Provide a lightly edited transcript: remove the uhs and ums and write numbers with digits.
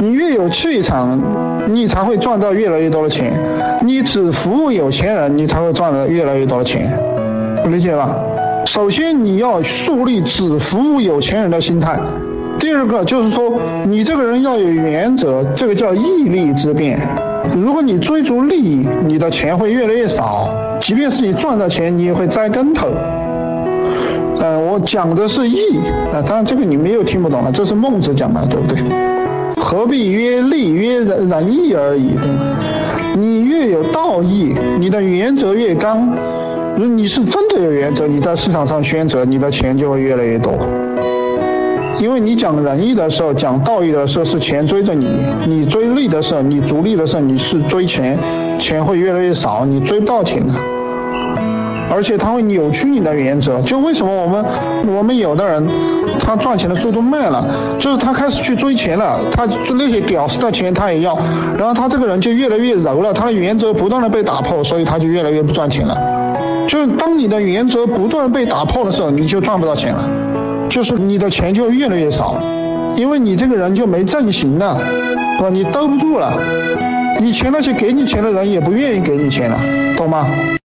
你越有气场，你才会赚到越来越多的钱。你只服务有钱人，你才会赚到越来越多的钱，理解吧？首先你要树立只服务有钱人的心态。第二个就是说，你这个人要有原则，这个叫义利之辩。如果你追逐利益，你的钱会越来越少，即便是你赚到钱，你也会栽跟头。我讲的是义，当然这个你没有听不懂了，这是孟子讲的，对不对？何必曰利，曰仁义而已，对吗？你越有道义，你的原则越刚。如果你是真的有原则，你在市场上宣传，你的钱就会越来越多。因为你讲仁义的时候，讲道义的时候是钱追着你，你追利的时候，你逐利的时候，你是追钱，钱会越来越少，你追不到钱的。而且它会扭曲你的原则。就为什么我们有的人他赚钱的速度慢了，就是他开始去追钱了，他那些屌丝的钱他也要，然后他这个人就越来越柔了，他的原则不断的被打破，所以他就越来越不赚钱了。就是当你的原则不断被打破的时候，你就赚不到钱了，就是你的钱就越来越少，因为你这个人就没正形了，是吧？你兜不住了，以前那些给你钱的人也不愿意给你钱了，懂吗？